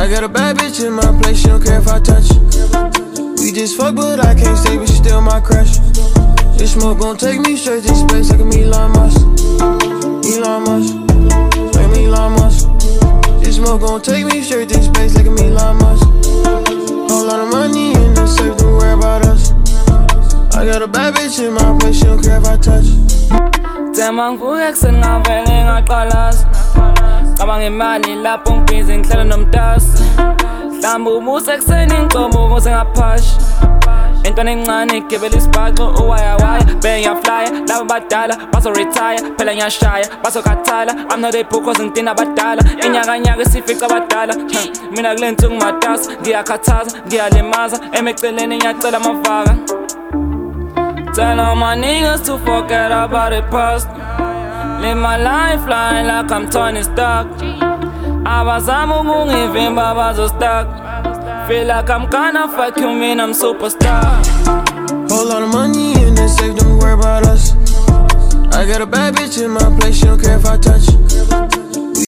got a bad bitch in my place, she don't care if I touch it. We just fuck, but I can't stay, but she still my crush. This smoke gon' take me straight to space like I'm Elon Musk. Elon Musk, like I'm Elon Musk. This smoke gon' take me straight to space like I'm Elon Musk. Whole lot of money in the safe, don't worry about us. I got a bad bitch in my place, she don't care if I touch it. Tema ngivuke ekuseni ngavele ngaqalaza cabanga imali lapho ngibhizi ngihlala nomtasi Mhlawumbe umuse ekuseni ngicomba ukuze ngaphasha Intwana encane igibela isibhaxo uwayawaya Benge ngiyaflya laba badala bazo-retire Phela ngiyashaya bazokhathala I'm not a book cause ngidina abadala Inyakanyaka isifica abadala Mina kule nsuku matasa ngiyakhathaza ngiyalimaza Emeceleni ngiyacela amavaka Tell all my niggas to forget about the past Live my life flying like I'm Tony Stark Abazama ukungivimba bazo-stuck Feel like I'm gonna fuck you, mean I'm superstar Whole lot of money in the safe, don't worry about us. I got a bad bitch in my place, she don't care if I touch it.